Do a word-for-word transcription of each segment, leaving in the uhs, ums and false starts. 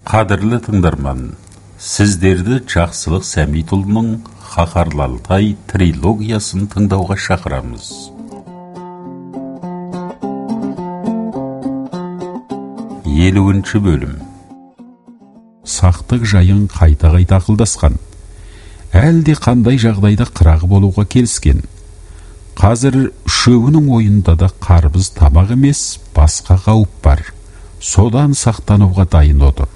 Қадірлі тыңдарман, сіздерді Жақсылық Сәмитұлының Қаһарлы Алтай трилогиясын тыңдауға шақырамыз. Елуінші бөлім. Сақтық жайын қайта-қайта ақылдасқан. Әлде қандай жағдайда қырағы болуға келіскен. Қазір үшеуінің ойында да қарбыз тамақ емес, басқа қауіп бар. Содан сақтануға дайын отыр.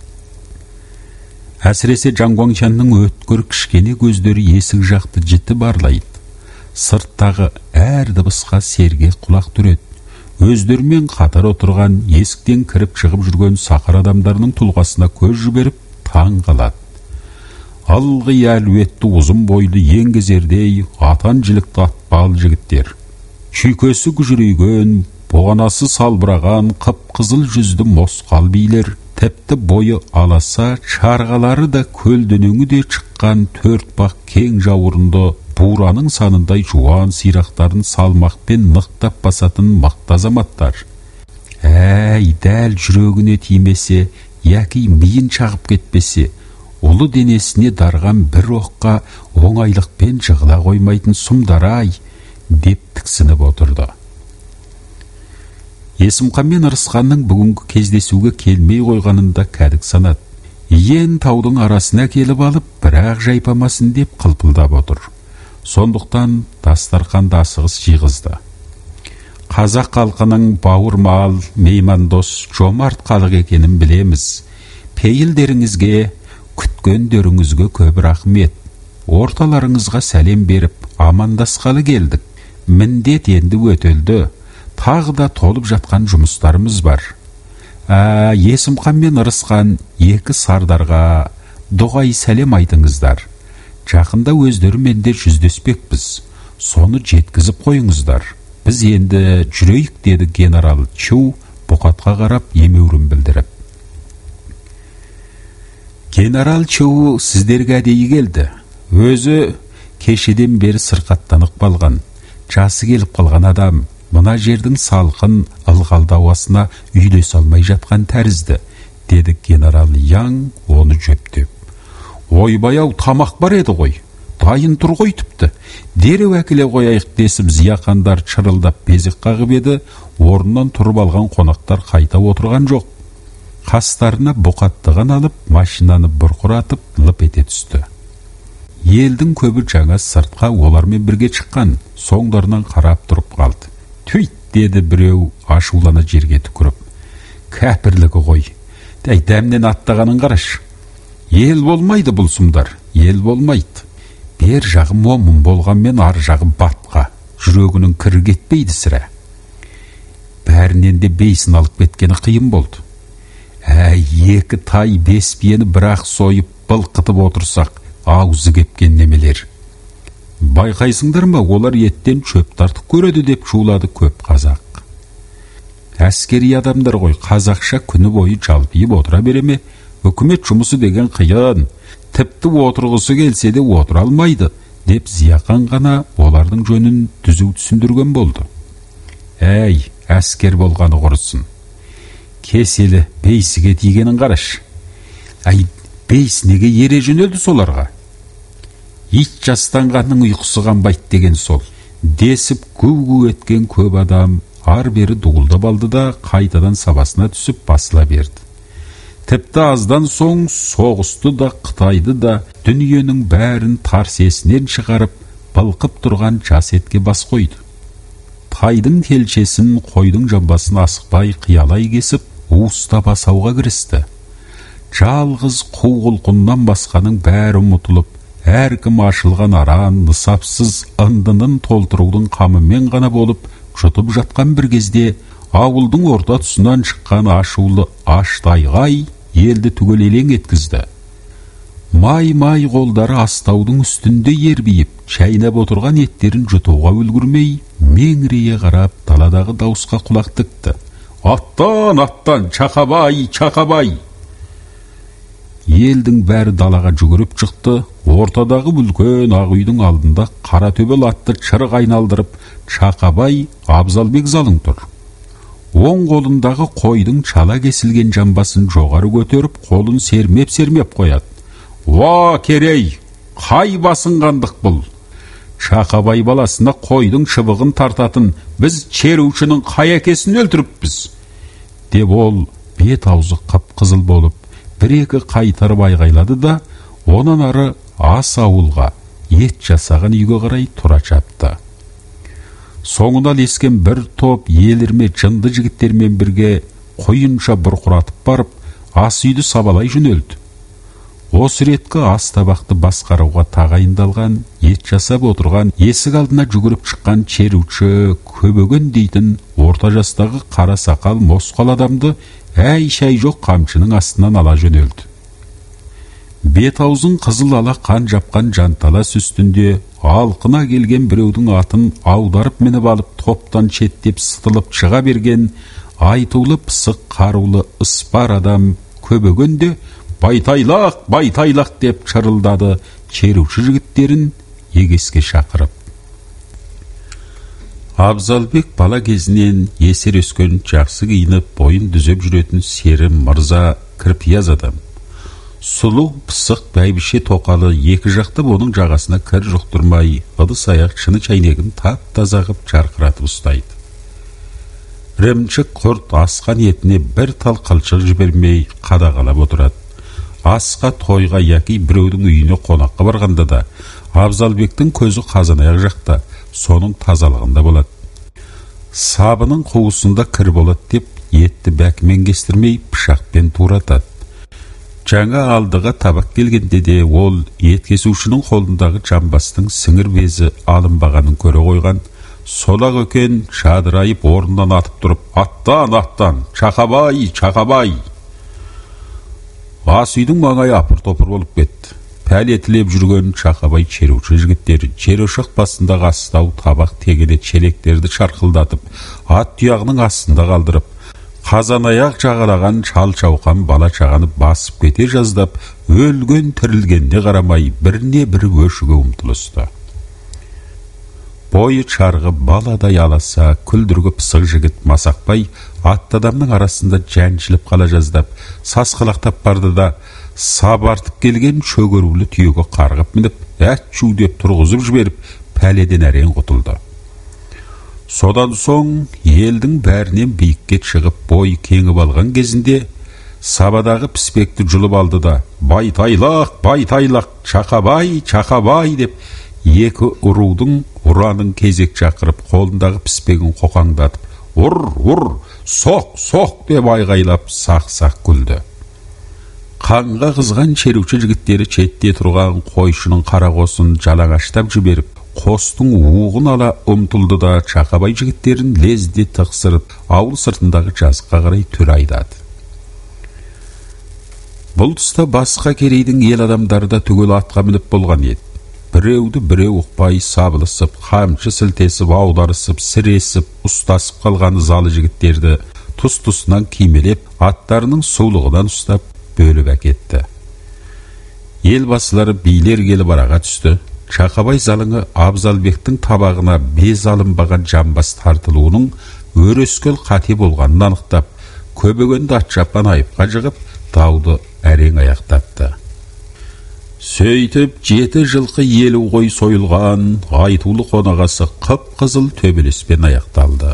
Әсіресе Жан Гуаңшанның өткір кішкене көздері есік жақты жіті барлайды. Сырттағы әр дыбысқа сергек құлақ түреді. Өздерімен қатар отырған, есіктен кіріп шығып жүрген сақыр адамдарының тұлғасына көз жіберіп таң қалады. Алғы әлуетті ұзын бойлы еңгезердей атан жілікті атпал жігіттер. Шүйкесі күжірейген, боғанасы салбыраған, қып-қызыл жүзді мосқал билер, тіпті бойы аласа, шарғалары да көлденеңі де шыққан төрт бақ кең жауырынды, бураның санындай жуан сирақтарын салмақпен нықтап басатын мықты азаматтар. Әй, дәл жүрегіне тимесе, яки миын шағып кетпесе, ұлы денесіне дарған бір оққа оңайлықпен жығыла қоймайтын сұмдар-ай, деп тіксініп отырды. Есімхан мен Ырысқанның бүгінгі кездесуге келмей қойғанында кәдік санады. Иен таудың арасына келіп алып, бірақ жайпамасын деп қылпылдап отыр. Сондықтан дастарханда асығыс жиғызды. Қазақ халқының бауырмал, меймандос, жомарт халық екенін білеміз. Пейілдеріңізге, күткендеріңізге көп рахмет. Орталарыңызға сәлем беріп, амандасқалы келдік. Міндет енді өтелді. Тағы да толып жатқан жұмыстарымыз бар. Ә, Есімхан мен Ырысқан екі сардарға дұғай сәлем айтыңыздар. Жақында өздерімен де жүздеспекпіз. Соны жеткізіп қойыңыздар. Біз енді жүрейік, деді генерал Чу Бұқатқа қарап емеурін білдіріп. Генерал Чу сіздерге әдейі келді. Өзі кешеден бері сырқаттанып қалған, жасы келіп қалған адам. Мына жердің салқын, ылғалды ауасына үйлесе алмай жатқан тәрізді, деді генерал Яң оны жөптеп. Ойбай-ау, тамақ бар еді ғой, дайын тұр ғой тіпті. Дереу әкеле қояйық десіп зияқандар шырылдап безек қағып еді, орнынан тұрып алған қонақтар қайта отырған жоқ. Қастарына Бұқаттыған алып, машинаны бұрқыратып, лып ете түсті. Елдің көбі жаңа сыртқа олармен бірге шыққан, соңдарынан қарап тұрып қалды. Түйт, деді біреу ашулана жерге түкіріп. Кәпірлігі ғой. Дәй, дәмнен аттағанын қараш. Ел болмайды бұл сұмдар, ел болмайды. Бер жағы момын болғанмен ар жағы батқа. Жүрегінің кірі кетпейді сірә. Бәрінен де бейсін алып кеткені қиын болды. Әй, екі тай бес биені бірақ сойып былқытып отырсақ, аузы кепкен немелер. Байқайсыңдар ма, олар еттен шөп тартып көреді, деп шулады көп қазақ. Әскери адамдар ғой, қазақша күні бойы жалпиып отыра береме? Үкімет жұмысы деген қиын, тіпті отырғысы келсе де отыра алмайды, деп Зияқан ғана олардың жөнін түзу түсіндірген болды. Әй, әскер болғаны құрысын. Кеселі бейсіге тигенін қараш. Әй, бейс неге ере жөнелді соларға? Ит жастанғанның ұйқысы қанбайды деген сол. Десіп көу-көу еткен көп адам ар бері дуылдап алды да қайтадан сабасына түсіп басыла берді. Тіпті аздан соң соғысты да, Қытайды да, дүниенің бәрін тарсесінен шығарып, былқып тұрған жас етке бас қойды. Тайдың телшесін, қойдың жамбасын асықпай қиялай кесіп, уыстап асауға кірісті. Жалғыз қу құлқыннан басқаның бәрі ұмытылып, әркім ашылған аран, нысапсыз ындынын толтырудың қамымен ғана болып, жұтып жатқан бір кезде, ауылдың орта тұсынан шыққан ашулы аш тайғай елді түгел елең еткізді. Май-май қолдары астаудың үстінде ербиіп, шайнап отырған еттерін жұтуға үлгірмей, меңірейе қарап, даладағы дауысқа құлақ тікті. Аттан, аттан, Чақабай, Чақабай! Елдің бәрі далаға жүгіріп шықты. Ортадағы үлкен ақ үйдің алдында қара төбел атты шырық айналдырып, Чақабай Абзалбек залың тұр. оң қолындағы қойдың чала кесілген жамбасын жоғары көтеріп, қолын сермеп-сермеп қояды. «Ва, керей, қай басынғандық бұл? Шақабай баласына қойдың шыбығын тартатын біз черушінің қай әкесін өлтіріппіз?» деп ол бет аузы қып-қызыл болып, бір-екі қайтарып айғайлады да, онан ары ас ауылға, ет жасаған үйге қарай тұра чапты. Соңынан ескен бір топ елірме жынды жігіттермен бірге қойынша бұрқыратып барып, ас үйді сабалай жөнелді. Осы реткі ас табақты басқаруға тағайындалған, ет жасап отырған, есік алдына жүгіріп шыққан черучі Көбеген дейтін орта жастағы қара сақал мосқал адамды әй-шәй жоқ қамшының астынан ала жөнелді. Бет аузын қызыл ала қан жапқан жанталас үстінде алқына келген біреудің атын аударып мініп алып, топтан шеттеп сытылып шыға берген айтулы пысық қарулы ыспар адам Көбеген де «Байтайлақ, байтайлақ» деп шырылдады черуші жігіттерін егеске шақырып. Абзалбек бала кезінен есер өскен, жақсы киініп, бойын дүзеп жүретін сері мырза кірпияз адам. Сұлу пысық бәйбіше тоқалы екі жақтап оның жағасына кір жұқтырмай, ыдыс аяқ шыны чайнегін тап-таза ғып жарқыратып ұстайды. Ремчік құрт асқан етіне бір тал қылшық жібермей қадағалап отырады. Асқа, тойға яки біреудің үйіне қонаққа барғанда да Абзалбектің көзі қазан-аяқ жақта, соның тазалығында болады. Сабының қуысында кір болады деп, етті бәкімен кестірмей пышақпен туратады. Жаңа алдыға табақ келгенде де ол ет кесушінің қолындағы жамбастың сіңір безі алынбағанын көре қойған. Солақ өкен шадырайып орнынан атып тұрып, «Аттан, аттан, Чақабай, Чақабай!» Ас үйдің маңайы апыр-топыр болып кетті. Пәлетілеп жүрген Чақабай черуші жігіттері жерошақ басындағы астау табақ тегене челектерді шарқылдатып, ат тұяғының астында қалдырып, қазан аяқ жағалаған шал-шауқан бала-шағаны басып кете жаздап, өлген тірілгенде қарамай біріне бірі өшіге ұмтылысты. Бойы чарғы баладай аласа, күлдіргі пысық жігіт Масақбай атты адамның арасында жәншіліп қала жаздап, сасқалақтап барды да, сабартып келген шөгерулі түйеге қарғып мініп, әт-чу деп тұрғызып жіберіп, пәледен әрең құтылды. Содан соң елдің бәрінен биікке шығып бой кеңіп алған кезінде сабадағы піспекті жұлып алды да, «Байтайлақ, байтайлақ, Чақабай, Чақабай» деп екі ұрудың ұраның кезек шақырып, қолындағы піспегін қоқаңдатып, «Ұр, ұр, соқ, соқ» деп айғайлап сақ-сақ күлді. Қанға қызған черуші жігіттері четте тұрған қойшының қарақосын жалаңаштап жіберіп, қостың уығын ала ұмтылды да Чақабай жігіттерін лезде тықсырып, ауыл сыртындағы жазыққа қарай түр айдады. Бұл тұста басқа керейдің ел адамдары да түгел атқа мініп болған еді. Біреуді біреу ұқпай сабылысып, қамшы сілтесіп, аударысып, сіресіп, ұстасып қалған залы жігіттерді тұс-тұсынан кимелеп, аттарының сұлығынан ұстап, бөліп әкетті. Ел басылары билер келіп араға түсті. Чақабай залыңы Абзалбектің табағына без алынбаған жамбас тартылуының өрескел қате болғанын анықтап, Көбегенді атшапан айыпқа жығып, дауды әрең аяқтапты. Сөйтіп, жеті жылқы елу қой сойылған айтулы қонағасы қып-қызыл төбелеспен аяқталды.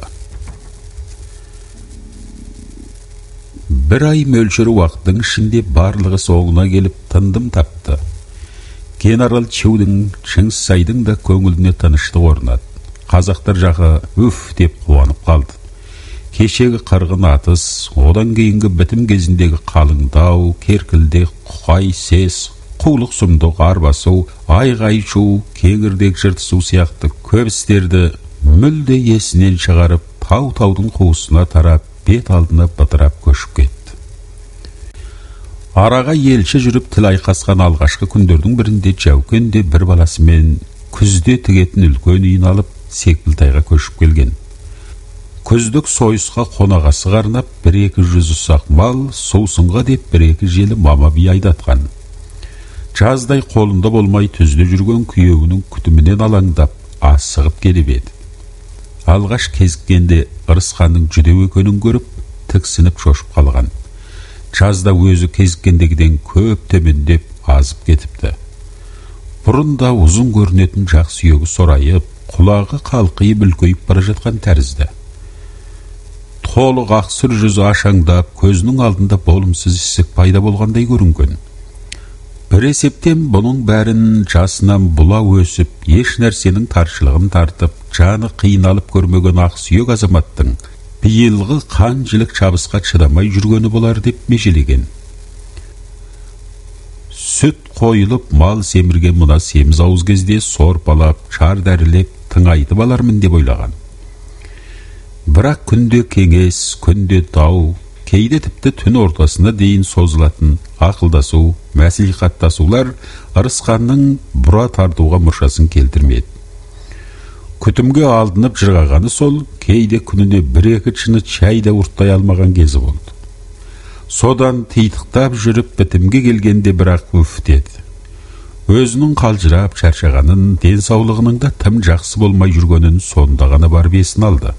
Бір ай мөлшері уақыттың ішінде барлығы соңына келіп тындым тапты. Генерал Чеудің, Шыңғысайдың да көңіліне тыныштық орнады. Қазақтар жағы үф деп қуанып қалды. Кешегі қырғын атыс, одан кейінгі бітім кезіндегі қалыңдау, керкілдек, құқай сес, қулық сұмдық арбасу, айғай-шу, кеңірдек жыртысу сияқты көп істерді мүлде есінен шығарып, тау-таудың қуысына тарап, бет алдына бытырап көшіп кетті. Араға елші жүріп тіл айқасқан алғашқы күндердің бірінде Жәукен де бір баласымен күзде тігетін үлкен үйін алып Секілтайға көшіп келген. Күздік сойысқа қонағасы қарнап, бір-екі жүз ұсақ мал, сусынға деп бір-екі желі мама бие айдатқан. Жаздай қолында болмай түзде жүрген күйеуінің күтімінен алаңдап, асығып келіп еді. алғаш кезіккенде Ырысханның жүдеу екенін көріп, тіксініп шошып қалған. Жазда өзі кезіккендегіден көп төмендеп азып кетіпті. Бұрында ұзын көрінетін жақ сүйегі сорайып, құлағы қалқиып үлкейіп бара жатқан тәрізді. Толық ақсұр жүзі ашаңдап, көзінің алдында болымсыз ісік пайда болғандай көрінген. Бір есептен бұның бәрін жасынан бұла өсіп, еш нәрсенің таршылығын тартып, жаны қиналып көрмеген ақсүйек азаматтың биылғы қан жілік шабысқа шыдамай жүргені болар деп межелеген. Сүт қойылып, мал семірген мына семіз ауыз кезде сорпалап, шар дәрілеп, тыңайтып алармын деп ойлаған. Бірақ күнде кеңес, күнде дау, кейде тіпті түн ортасына дейін созылатын ақылдасу, мәслихаттасулар Ырысханның бұра тартуға мұршасын келтірмеді. Күтімге алдынып жырғағаны сол, кейде күніне бір-екі шыны шай да ұрттай алмаған кезі болды. Содан титықтап жүріп бітімге келгенде бірақ үфтеді. Өзінің қалжырап шаршағанын, денсаулығының да тым жақсы болмай жүргенін сонда ғана барып есін алды.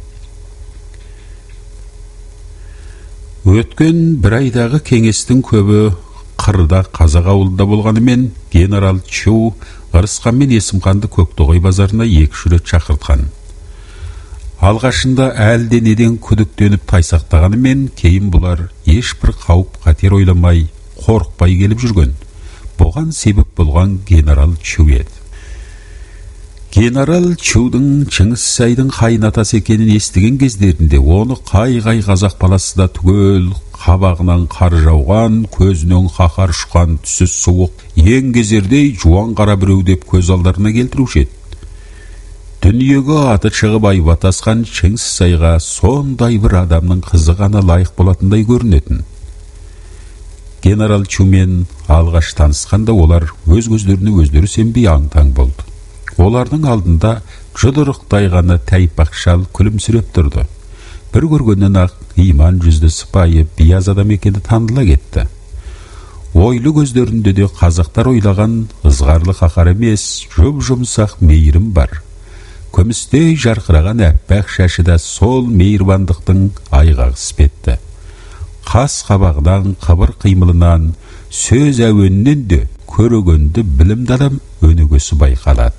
Өткен бір айдағы кеңестің көбі қырда қазақ ауылында болғанымен, генерал Чу Ырысхан мен Есімханды Көктоғай базарына екі рет шақыртқан. Алғашында әлде неден күдіктеніп тайсақтағанымен, кейін бұлар ешбір қауіп қатер ойламай, қорықпай келіп жүрген. Бұған себеп болған генерал Чу еді. Генерал Чудың Шыңғысайдың қайнатасы екенін естіген кездерінде оны қай-қай қазақ баласы да түгел қабағынан қар жауған, көзінен қаһар ұшқан, түсі суық, ең кезердей жуан қара біреу деп көз алдарына келтіруші еді. Дүниеге аты шығып айбат асқан Шыңғысайға сондай бір адамның қызы ғана лайық болатындай көрінетін. Генерал Чумен алғаш танысқанда олар өз көздеріне өздері сенбей аң-таң болды. Олардың алдында жұдырықтай ғана тайпақ шал күлімсіреп тұрды. Бір көргеннен ақ иман жүзді сыпайы бияз адам екені танылып кетті. Ойлы көздерінде де қазақтар ойлаған ызғарлы қаһар емес, жұп-жұмсақ мейірім бар. Күмістей жарқыраған әппақ шашы да сол мейірбандықтың айғағы іспетті. Қас қабағдан, қыбыр қимылынан, сөз әуенінен де көрегенді білімді адам өнегесі байқалады.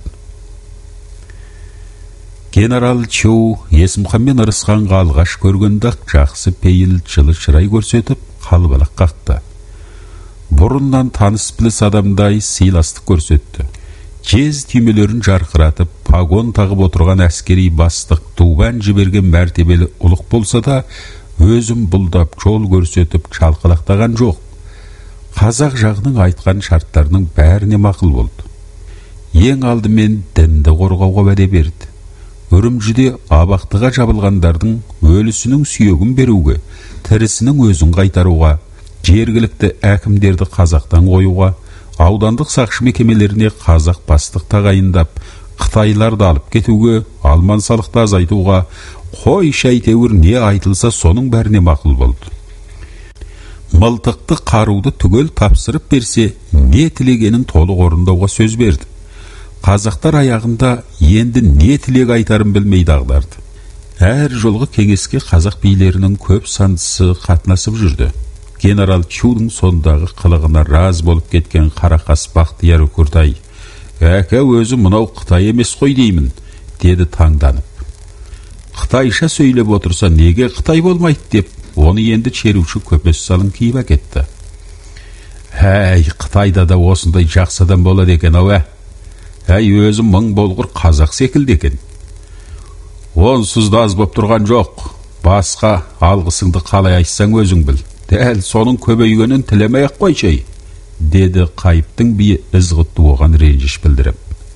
Генерал Чу Есімхан мен Ырысханға алғаш көргенде жақсы пейіл жылы шырай көрсетіп, қалбалақ қақты. Бұрыннан таныс біліс адамдай сыйластық көрсетті. Жез түймелерін жарқыратып, пагон тағып отырған әскери бастық туған жіберген мәртебелі ұлық болса да, өзім бұлдап жол көрсетіп шалқалақтаған жоқ. Қазақ жағының айтқан шарттарының бәріне мақұл болды. Ең алдымен дінді қорғауға уәде берді. Үрімжіде абақтыға жабылғандардың өлісінің сүйегін беруге, тірісінің өзін қайтаруға, жергілікті әкімдерді қазақтан қоюға, аудандық сақшы мекемелеріне қазақ бастық тағайындап, Қытайларды алып кетуге, алман салықты азайтуға, қой шәйтеуір не айтылса соның бәріне мақұл болды. Мылтықты қаруды түгел тапсырып берсе, не тілегенін толық орындауға сөз берді. Қазақтар аяғында енді не тілек айтарын білмей дағдарды. Әр жолғы кеңеске қазақ билерінің көп сандысы қатынасып жүрді. Генерал Чудың сондағы қылығына раз болып кеткен Қарақас Бақтияр Үкіртай, «Әке өзі мынау Қытай емес қой деймін», деді таңданып. Қытайша сөйлеп отырса неге Қытай болмайды деп, оны енді шеруші көпес салын киіп әкетті. «Әй, Қытайда да осындай жақсы адам болады екен, ау ә? Әй, өзі мың болғыр қазақ секілді екен. Онсыз да аз боп тұрған жоқ. Басқа алғысыңды қалай айтсаң өзің біл. Дәл соның көбейгенін тілемей-ақ қойшы», деді қайыптың биі ізғытты оған ренжіш білдіріп.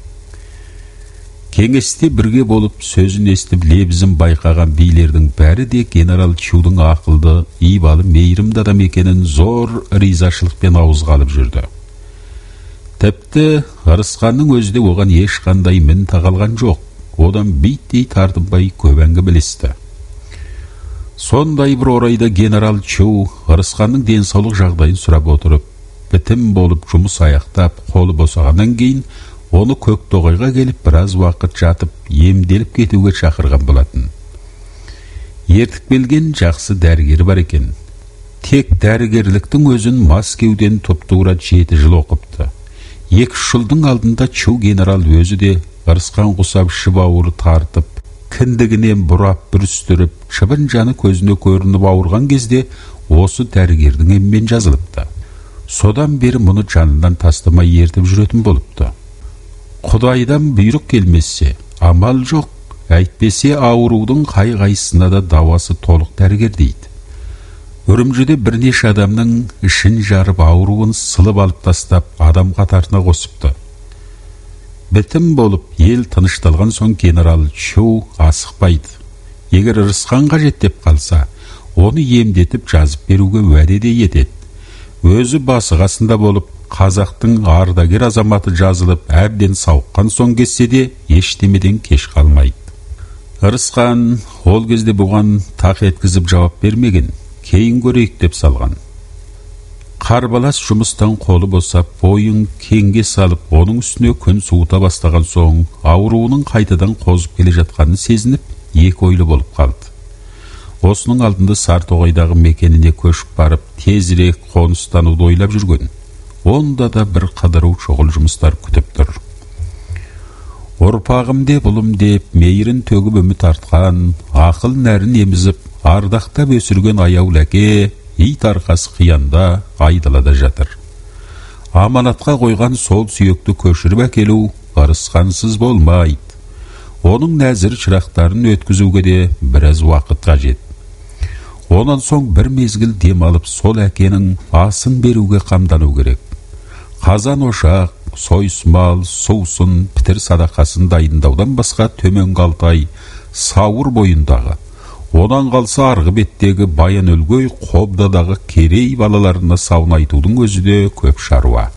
Кеңесте бірге болып сөзін естіп лебізін байқаған билердің бәрі де генерал Чудың ақылды, ибалы, мейірімді адам екенін зор ризашылықпен ауызға алып жүрді. Тіпті Ырысханның өзі де оған ешқандай мін тағалған жоқ. Одан биттей тартынбай көп әңгіме білісті. Сондай бір орайда генерал Чу Ырысханның денсаулық жағдайын сұрап отырып, бітім болып жұмыс аяқтап, қолы босағаннан кейін оны Көктоғайға келіп біраз уақыт жатып емделіп кетуге шақырған болатын. Ертіп келген жақсы дәрігер бар екен. Тек дәрігерліктің өзін Мәскеуден тұп-тура жеті жыл оқыпты. Екі жылдың алдында Чу генерал өзі де ырысқан құсап шып ауыры тартып, кіндігінен бұрап бүрістіріп, шыбын жаны көзіне көрініп ауырған кезде осы дәрігердің еммен жазылыпты. Содан бері мұны жанынан тастамай ертіп жүретін болыпты. Құдайдан бұйрық келмесе, амал жоқ, әйтпесе аурудың қай-қайсына да дауасы толық дәрігер дейді. Үрімжіде бірнеше адамның ішін жарып ауруын сылып алып тастап, адам қатарына қосыпты. Бітім болып, ел тынышталған соң генерал Чу асықпайды. Егер ырысқан қажет деп қалса, оны емдетіп жазып беруге уәде де етеді. Өзі басы қасында болып, қазақтың ардагер азаматы жазылып, әбден сауыққан соң кетсе де, ештемеден кеш қалмайды. Ырысқан ол кезде бұған тақ еткізіп жауап бермеген, кейін көрейік деп салған. Қарбалас жұмыстан қолы босап, бойын кеңге салып, оның үстіне күн суыта бастаған соң, ауруының қайтадан қозып келе жатқанын сезініп, екі ойлы болып қалды. Осының алдында Сартоғайдағы мекеніне көшіп барып, тезірек қоныстануды ойлап жүрген. Онда да бір қыдыру шұғыл жұмыстар күтіп тұр. Ұрпағым деп, ұлым деп, мейірін төгіп үміт артқан, ақыл нәрін емізіп, ардақтап өсірген аяулы әке, ит арқасы қиянда, айдалада жатыр. Аманатқа қойған сол сүйекті көшіріп әкелу ырысқансыз болмайды. Оның нәзір шырақтарын өткізуге де біраз уақыт қажет. Онан соң бір мезгіл дем алып, сол әкенің асын беруге қамдану керек. Қазан ошақ, сойысмал, сусын, пітір садақасын дайындаудан басқа төменгі Алтай, Сауыр бойындағы, одан қалса арғы беттегі Баян өлгөй, Қобдадағы Керей балаларына сауын айтудың өзі де көп шаруа.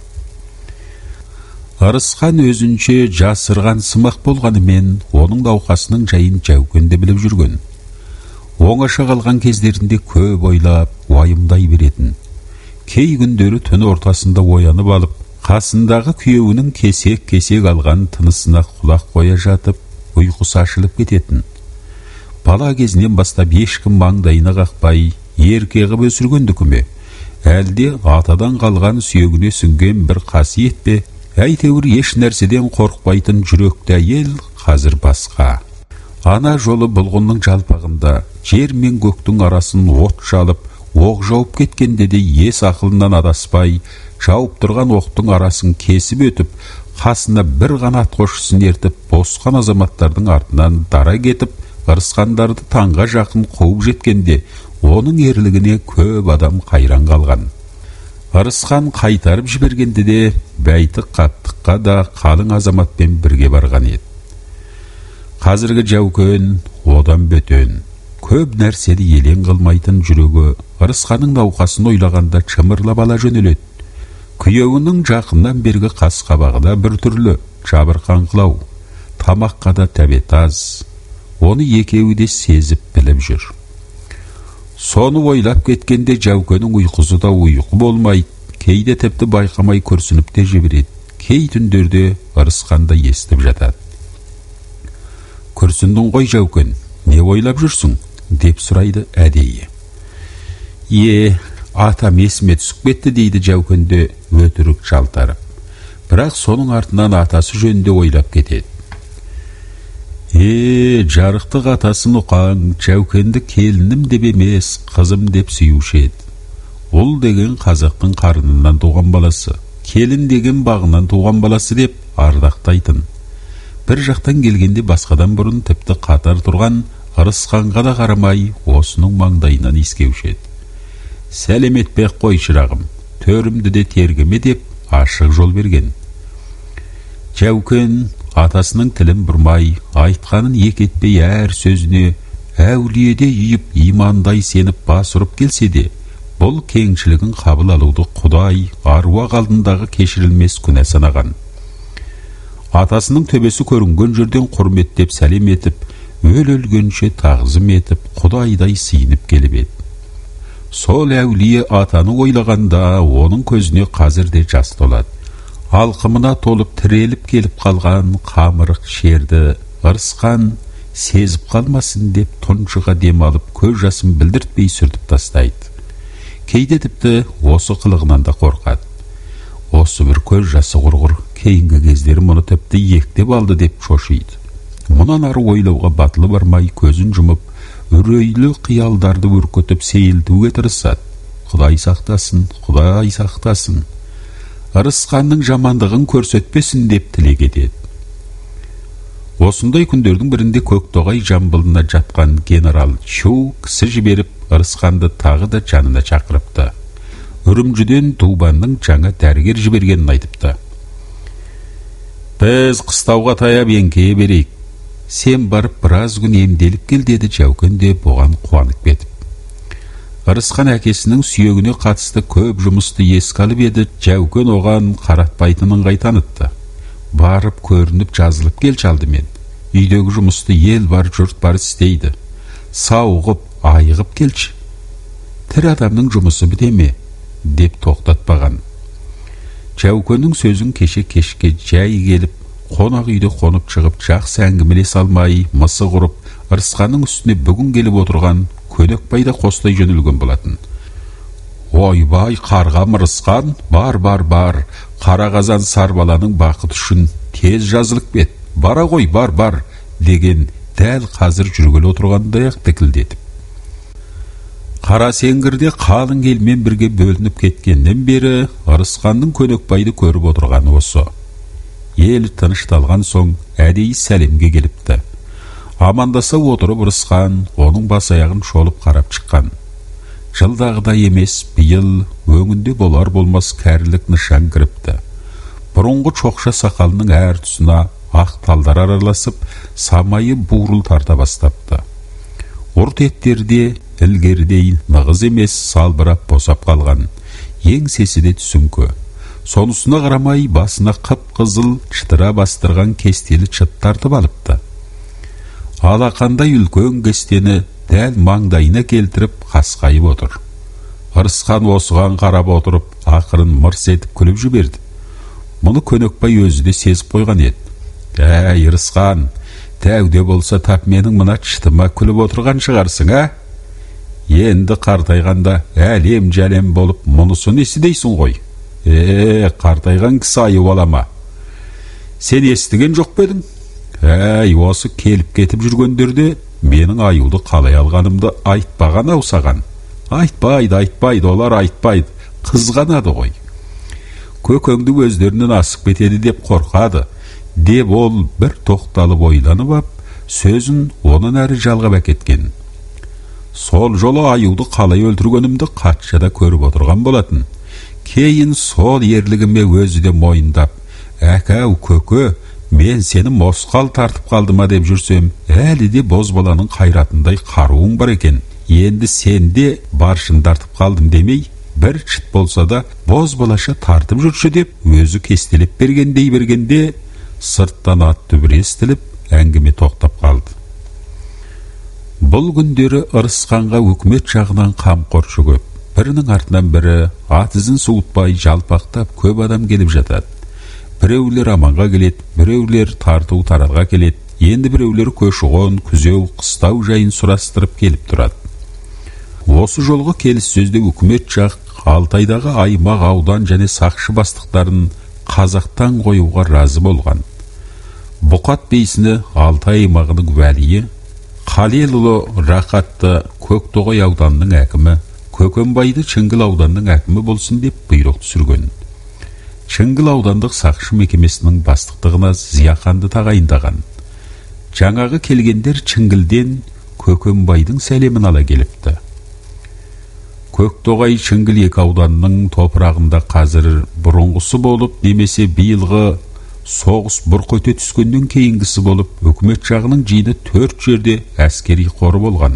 Ырысқан өзінше жасырған сымақ болғанымен, оның науқасының жайын Жәукенде біліп жүрген. Оңаша қалған кездерінде көп ойлап, уайымдай беретін. Кей күндері түн ортасында оянып алып, қасындағы күйеуінің кесек-кесек алған тынысына құлақ қоя жатып, ұйқысы ашылып кететін. Бала кезінен бастап ешкім маңдайына қақпай, ерке қып өсіргенді күме, әлде атадан қалған сүйегіне сіңген бір қасиет пе, әйтеуір еш нәрседен қорықпайтын жүректі әйел қазір басқа. Ана жолы бұлғынның жалпағында жер мен көктің арасын от жалып, оқ жауып кеткенде де ес ақылынан адаспай, жауып тұрған оқтың арасын кесіп өтіп, қасына бір ғана атқосшысын ертіп, босқан азаматтардың артынан дара кетіп, ырысқандарды таңға жақын қуып жеткенде, оның ерлігіне көп адам қайран қалған. Ырысқан қайтарып жібергенде де бәйті қаттыққа да қалың азаматпен бірге барған еді. Қазіргі Жәукен одан бөтен, көп нәрседі елең қылмайтын жүрегі Ырысқаның науқасын ойлағанда чымырлап ала жөнеледі. Күйеуінің жақыннан бергі қас қабағы да бір түрлі, жабырқаңқылау, тамаққа да тәбетаз. Оны екеуі де сезіп біліп жүр. Соны ойлап кеткенде Жәукенің ұйқысы да ұйқы болмайды, кейде тіпті байқамай күрсініп те жібереді, кей түндерде Ырысқанда естіп жатады. Күрсіндің ғой Жәукен, не ойлап жүрсің? Деп сұрайды әдейі. Е, атам есіме түсіп кетті дейді Жәукенде өтірік жалтарып. Бірақ соның артынан атасы жөнінде ойлап кетеді. Е, жарықтық атасын ұқаң, Жәукенді келінім деп емес, қызым деп сүйуші еді. Ұл деген қазақтың қарынынан туған баласы, келін деген бағынан туған баласы деп ардақтайтын. Бір жақтан келгенде басқадан бұрын тіпті қатар тұрған Ырысқанға да қарамай, осының маңдайынан иіскеуші еді. Сәлеметпек қой шырағым, төрімді де тергеме деп ашық жол берген. Жәукен атасының тілін бұрмай, айтқанын екі етпей әр сөзіне әулиеде үйіп, имандай сеніп бас ұрып келсе де, бұл кеңшілігін қабыл алуды Құдай аруақ алдындағы кешірілмес күнә санаған. Атасының төбесі көрінген жерден құрметтеп сәлем етіп, өл-өлгенше тағзым етіп, Құдайдай сиынып келіп еді. Сол әулие атаны ойлағанда, оның көзіне қазірде жас толады. алқымына толып тіреліп келіп қалған қамырық шерді ырысқан сезіп қалмасын деп тұншыға дем алып көз жасын білдіртпей сүртіп тастайды. Кейде тіпті осы қылығынан да қорқады. Осы бір көз жасы құрғыр кейінгі кездері мұны тіпті ектеп алды деп шошиды. Мұнан ары ойлауға батылы бармай көзін жұмып, үрейлі қиялдарды үркітіп сейілтуге тырысады. Құдай сақтасын, Құдай сақтасын. Ырысқанның жамандығын көрсетпесін деп тілек етеді. Осындай күндердің бірінде Көктоғай Жамбылына жатқан генерал Шу кісі жіберіп, Ырысқанды тағы да жанына шақырыпты. Үрімжіден Тубанның жаңа дәрігер жібергенін айтыпты. Біз қыстауға таяп еңкейе берейік. Сен барып біраз күн емделіп кел, деді Жәукен де бұған қуанып кетіп. Ырысқан әкесінің сүйегіне қатысты көп жұмысты еске алып еді, Жәукен оған қаратпайтынын қайтанытты. Барып көрініп жазылып кел алдымен. Үйдегі жұмысты ел бар, жұрт бар істейді. Сауығып, айығып келші. Тірі адамның жұмысы бітеме, деп тоқтатпаған. Жәукеннің сөзін кеше кешке жай келіп, қонақ үйде қонып шығып, жақсы әңгімелес алмай, мысы құрып, Ырысқанның үстіне бүгін келіп отырған Көнекбай да қостай жөнелген болатын. Ойбай, қарғам Ырысқан, бар, бар, бар, қара қазан сарбаланың бақыт үшін тез жазылып кет, бара ғой, бар, бар, деген дәл қазір жүргелі отырғандай-ақ дікілдетіп. Қара сеңгірде қалың елмен бірге бөлініп кеткеннен бері Ырысқанның Көнекбайды көріп отырғаны осы. Ел тынышталған соң әдейі сәлемге келіпті. Амандаса отырып Ырысқан оның бас аяғын шолып қарап шыққан. Жылдағыдай емес, биыл өңінде болар болмас кәрілік нышан кіріпті. Бұрынғы шоқша сақалының әр тұсына ақ талдар араласып, самайы буырыл тарта бастапты. Ұрт еттерде ілгердей нығыз емес, салбырап босап қалған. Еңсесі де түсіңкі. Сонысына қарамай басына қып-қызыл шытыра бастырған кестелі чыт тартып алыпты. Алақандай үлкен кестені дәл маңдайына келтіріп қасқайып отыр. Ырысқан осыған қарап отырып, ақырын мырс етіп күліп жіберді. Мұны Көнекбай өзі де сезіп қойған еді. Әй, Ырысқан, тәуде болса тап менің мына чытыма күліп отырған шығарсың, ә? Енді қартайғанда әлем жәлем болып мұнысын естідейсің ғой. Е, қартайған кісі айып алама. Сен естіген жоқ бедің? Әй, осы келіп кетіп жүргендерде менің аюды қалай алғанымды айтпаған ау саған. Айтпайды, айтпайды, олар айтпайды, қызғанады ғой. Көкеңді өздерінен асып кетеді деп қорқады, деп ол бір тоқталып ойланып ап, сөзін онын әрі жалғап әкеткен. Сол жолы аюды қалай өлтіргенімді қатшада көріп отырған болатын. Кейін сол ерлігіме өзі де мойындап, әкәу көке, мен сені мосқал тартып қалдыма деп жүрсем, әлі де бозбаланың қайратындай қаруың бар екен. Енді сенде баршын тартып қалдым демей, бір чыт болса да бозбалаша тартып жүрші деп өзі кестелеп бергендей бергенде, сырттан ат дүбір естіліп, әңгіме тоқтап қалды. Бұл күндері Ырысқанға үкімет жағынан қамқоршы көп. Бірінің артынан бірі ат ізін суытпай жалпақтап көп адам келіп жатады. Біреулер аманға келеді, біреулер тарту таралға келеді, енді біреулер көші-қон, күзеу, қыстау жайын сұрастырып келіп тұрады. Осы жолғы келіссөзде үкімет жақ Алтайдағы аймақ, аудан және сақшы бастықтарын Қазақтан қоюға разы болған. Бұқат бейсіні Алтай аймағының вәлиі, Қалелұлы Рақатты Көктоғай ауданының әкімі, Көкенбайды Шыңғыл ауданының әкімі болсын деп бұйрық түсірген. Шыңғыл аудандық сақшы мекемесінің бастықтығына Зияханды тағайындаған. Жаңағы келгендер Шыңғылден Көкенбайдың сәлемін ала келіпті. Көктоғай Шыңғыл екі ауданының топырағында қазір бұрынғысы болып, немесе биылғы соғыс бұрқ өте түскеннен кейінгісі болып, үкімет жағының жиыны төрт жерде әскери қоры болған.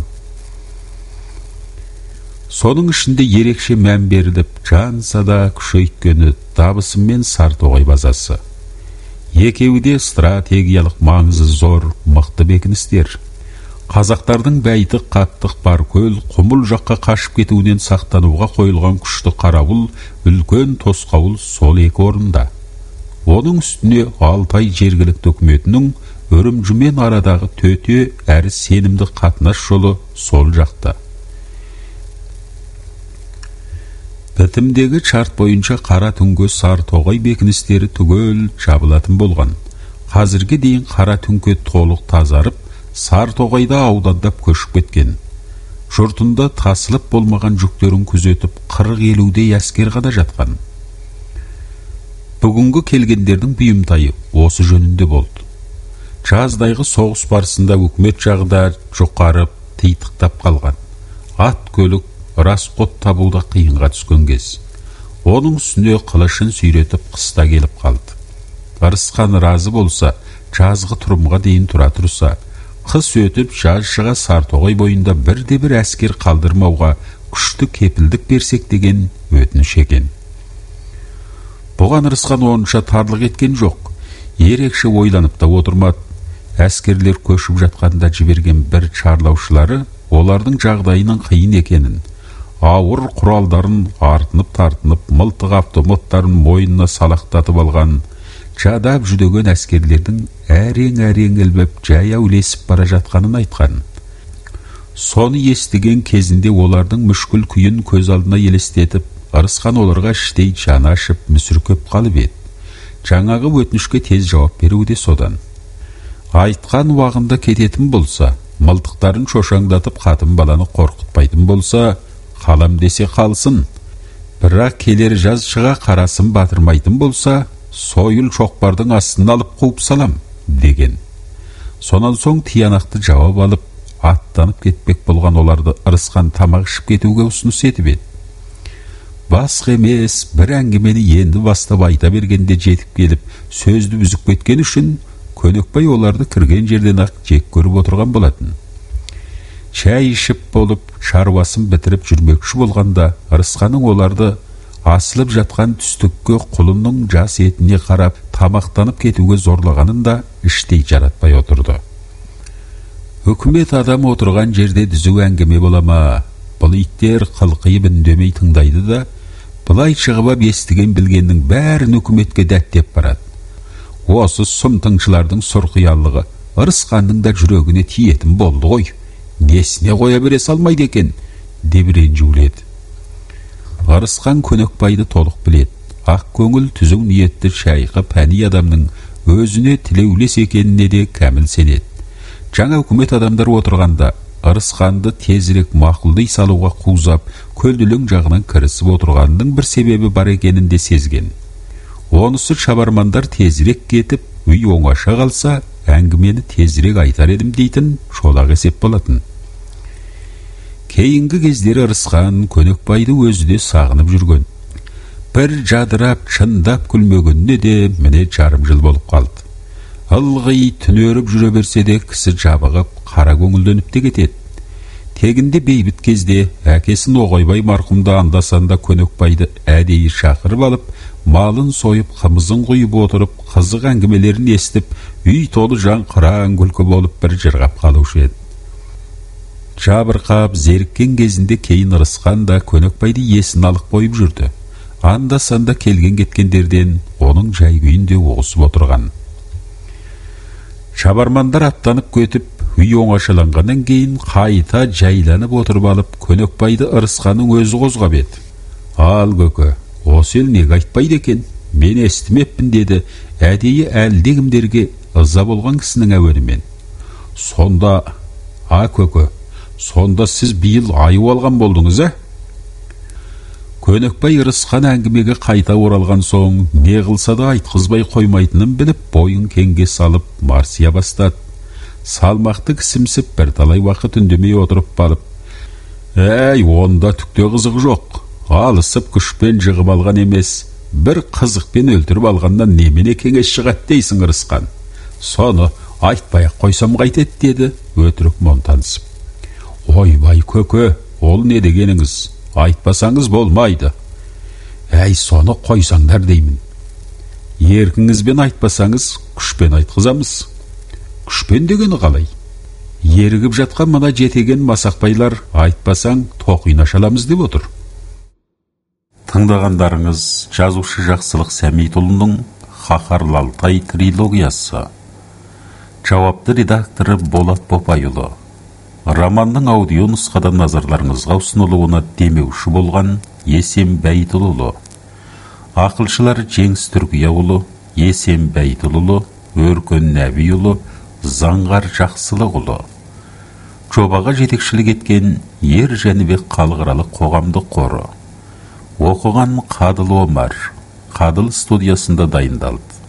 Соның ішінде ерекше мән беріліп, жансада күшейткені Дабысым мен Сартоғай базасы. Екеуі де стратегиялық маңызы зор, мықты бекіністер. Қазақтардың бәйтік, қаттық, Баркөл, Құмыл жаққа қашып кетуінен сақтануға қойылған күшті қарауыл, үлкен тосқауыл сол екі орында. Оның үстіне Алтай жергілікті үкіметінің Үрімжімен арадағы төте әрі сенімді қатынас жолы сол жақта. Бітімдегі шарт бойынша Қара түнге Сарытоғай бекіністері түгел жабылатын болған. Қазірге дейін Қара түнге толық тазарып, Сарытоғайда аудандап көшіп кеткен. Жұртында тасылып болмаған жүктерін күзетіп, қырық елудей әскер ғана жатқан. Бүгінгі келгендердің бұйымтайы осы жөнінде болды. Жаздайғы соғыс барысында үкімет жағда жұқарып, титықтап қалған. Ат көлік, расқот табуда қиынға түскен кез. Оның үстіне қылышын сүйретіп қыста келіп қалды. Ырысқан разы болса, жазғы тұрымға дейін тұра тұрса, қыс өтіп жаз шыға Сарытоғай бойында бірде-бір әскер қалдырмауға күшті кепілдік берсек деген өтініш екен. Бұған Ырысқан онша тарлық еткен жоқ. Ерекше ойланып та отырмады. Әскерлер көшіп жатқанда жіберген бір чарлаушылары олардың жағдайының қиын екенін, ауыр құралдарын артынып-тартынып, мылтық автоматтарын мойнына салақтатып алған, жадап жүдеген әскерлердің әрең-әрең ілбіп, жай әулесіп бара жатқанын айтқан. Соны естіген кезінде олардың мүшкіл күйін көз алдына елестетіп, Ырысқан оларға іштей жаны ашып, мүсіркеп қалып еді. Жаңағы өтінішке тез жауап беруі де содан. Айтқан уағында кететін болса, мылтықтарын шошаңдатып қатын баланы қорқытпайтын болса, қалам десе қалсын. Бірақ келер жаз шыға қарасын батырмайтын болса, сойыл шоқпардың астын алып қуып салам, деген. Сонан соң тиянақты жауап алып, аттанып кетпек болған оларды Ырысқан тамақ ішіп кетуге ұсыныс етіп еді. Басқа емес, бір әңгімені енді бастап айта бергенде жетіп келіп, сөзді үзіп кеткен үшін Көнекбай оларды кірген жерден ақ жек көріп отырған болатын. Шай ішіп болып, шаруасын бітіріп жүрмекші болғанда, Ырысқаның оларды асылып жатқан түстікке құлынның жас етіне қарап тамақтанып кетуге зорлағанын да іштей жаратпай отырды. Үкімет адам отырған жерде дүзу әңгіме болама, бұл иттер қылқиып үндемей тыңдайды да, бұлай шығып естіген білгеннің бәрін үкіметке дәттеп барады. Осы сұм тыңшылардың сұрқиялығы Ырысқанның да жүрегіне тиетін болды ғой. Несіне қоя бере салмайды екен, деп ренжуледі. Ырысқан Көнекбайды толық біледі. Ақ көңіл түзу ниетті шайқы пәни адамның өзіне тілеулес екеніне де кәміл сенеді. Жаңа үкімет адамдар отырғанда Ырысқанды тезірек мақұлдай салуға қузап, көлділің жағынан кірісіп отырғанның бір себебі бар екенін де сезген. Онысы шабармандар тезірек кетіп, үй оңаша қалса, әңгімені тезірек айтар едім дейтін шолақ есеп болатын. Кейінгі кездері Ырысқан Көнекбайды өзі де сағынып жүрген. Бір жадырап, шындап күлмегеніне де міне жарым жыл болып қалды. Ылғи түнеріп жүре берсе де кісі жабығып, қара көңілденіп те кетеді. Тегінде бейбіт кезде әкесін Оғайбай марқұмда анда-санда Көнекбайды әдейі шақырып алып, малын сойып, қымызын құйып отырып, қызық әңгімелерін естіп, үй толы жан қыран күлкі болып бір жырғап қалушы еді. Жабырқап, зеріккен кезінде кейін Ырысқан да Көнекбайды есін алып қойып жүрді. Анда-санда келген кеткендерден оның жай күйінде оғысып отырған. Шабармандар аттанып кетіп, үй оңашаланғаннан кейін қайта жайланып отырып алып, Көнекбайды Ырысқанның өзі қозғап еді. Ал көке, осы ел неге айтпайды екен? Мен естімеппін, деді, әдейі әлдегімдерге ыза болған кісінің әуенімен. Сонда, а көке, сонда сіз биыл айу алған болдыңыз, ә? Көнекбай Ырысқан әңгімеге қайта оралған соң, не қылса да айтқызбай қоймайтынын біліп, бойын кеңге салып, марсия бастады. Салмақты кісімсіп, бір талай уақыт үндемей отырып балып, әй, онда түкте қызық жоқ. Алысып күшпен жығып алған емес, бір қызықпен өлтіріп алғаннан немене кеңес шығады дейсің, Ырысқан? Соны айтпай-ақ қойсам қайтеді, деді өтірік монтансып. Ойбай көке, ол не дегеніңіз? Айтпасаңыз болмайды. Әй, соны қойсаңдар деймін. Еркіңізбен айтпасаңыз, күшпен айтқызамыз. Күшпен дегені қалай? Ерігіп жатқан мына жетеген масақбайлар айтпасаң тоқиын ашаламыз деп отыр. Тыңдағандарыңыз жазушы Жақсылық Сәмитұлының Хахарлы Алтай трилогиясы. Жауапты редакторы Болат Бопайұлы. Романның аудио нұсқадан назарларыңызға ұсынылуына демеуші болған Есен Бәйділұлы. Ақылшылар Жеңіс Түркияұлы, Есен Бәйділұлы, Өркен Нәбиұлы, Заңғар Жақсылықұлы. Жобаға жетекшілік еткен Ер Жәнібек Халықаралық Қоғамдық қоры. Оқыған Қадыл Омар, Қадыл студиясында дайындалды.